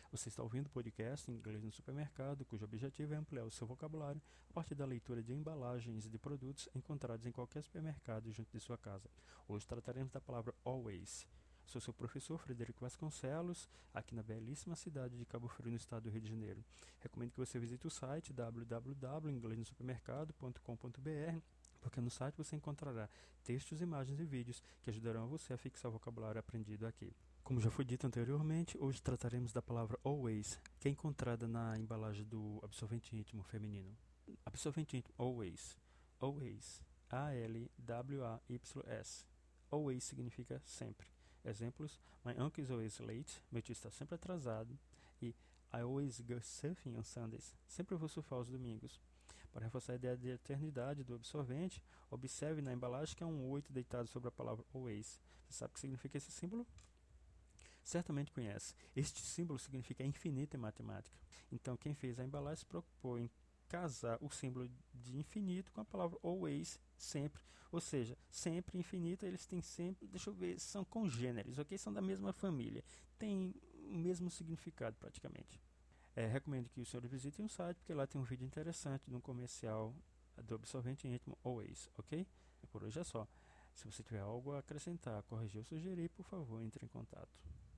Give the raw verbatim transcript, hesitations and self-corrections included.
Você está ouvindo o podcast Inglês no Supermercado, cujo objetivo é ampliar o seu vocabulário a partir da leitura de embalagens de produtos encontrados em qualquer supermercado junto de sua casa. Hoje trataremos da palavra always. Sou seu professor Frederico Vasconcelos, aqui na belíssima cidade de Cabo Frio, no estado do Rio de Janeiro. Recomendo que você visite o site w w w ponto inglês no supermercado ponto com ponto b r, porque no site você encontrará textos, imagens e vídeos que ajudarão você a fixar o vocabulário aprendido aqui. Como já foi dito anteriormente, hoje trataremos da palavra always, que é encontrada na embalagem do absorvente íntimo feminino. Absorvente íntimo always. Always. A L W A Y S. Always significa sempre. Exemplos: My uncle is always late. Meu tio está sempre atrasado. E I always go surfing on Sundays. Sempre vou surfar aos domingos. Para reforçar a ideia de eternidade do absorvente, observe na embalagem que há um oito deitado sobre a palavra always. Você sabe o que significa esse símbolo? Certamente conhece. Este símbolo significa infinito em matemática. Então, quem fez a embalagem se preocupou em casar o símbolo de infinito com a palavra always, sempre. Ou seja, sempre infinito, eles têm sempre, deixa eu ver, são congêneres, ok? São da mesma família. Tem o mesmo significado praticamente. É, recomendo que os senhores visitem o site, porque lá tem um vídeo interessante de um comercial do absorvente íntimo always, ok? E por hoje é só. Se você tiver algo a acrescentar, corrigir ou sugerir, por favor, entre em contato.